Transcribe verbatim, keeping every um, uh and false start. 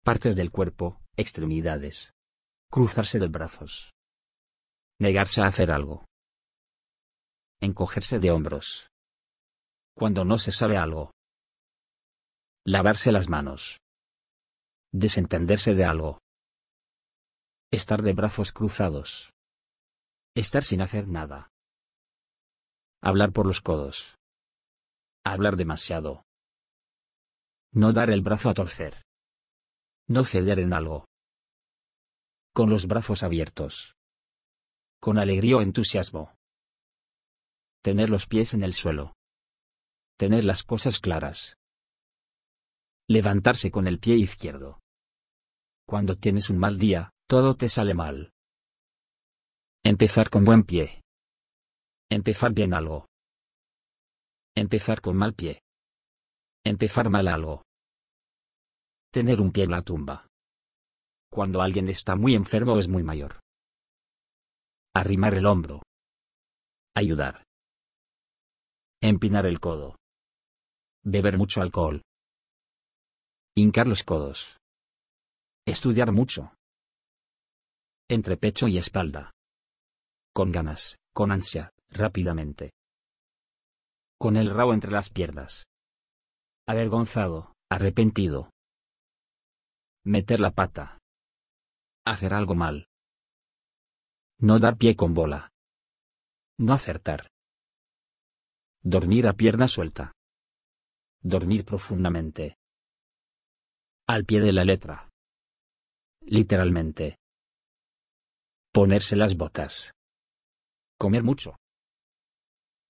Partes del cuerpo, extremidades. Cruzarse de brazos. Negarse a hacer algo. Encogerse de hombros. Cuando no se sabe algo. Lavarse las manos. Desentenderse de algo. Estar de brazos cruzados. Estar sin hacer nada. Hablar por los codos. Hablar demasiado. No dar el brazo a torcer. No ceder en algo. Con los brazos abiertos. Con alegría o entusiasmo. Tener los pies en el suelo. Tener las cosas claras. Levantarse con el pie izquierdo. Cuando tienes un mal día, todo te sale mal. Empezar con buen pie. Empezar bien algo. Empezar con mal pie. Empezar mal algo. Tener un pie en la tumba. Cuando alguien está muy enfermo o es muy mayor. Arrimar el hombro. Ayudar. Empinar el codo. Beber mucho alcohol. Hincar los codos. Estudiar mucho. Entre pecho y espalda. Con ganas, con ansia, rápidamente. Con el rabo entre las piernas. Avergonzado, arrepentido. Meter la pata. Hacer algo mal. No dar pie con bola. No acertar. Dormir a pierna suelta. Dormir profundamente. Al pie de la letra. Literalmente. Ponerse las botas. Comer mucho.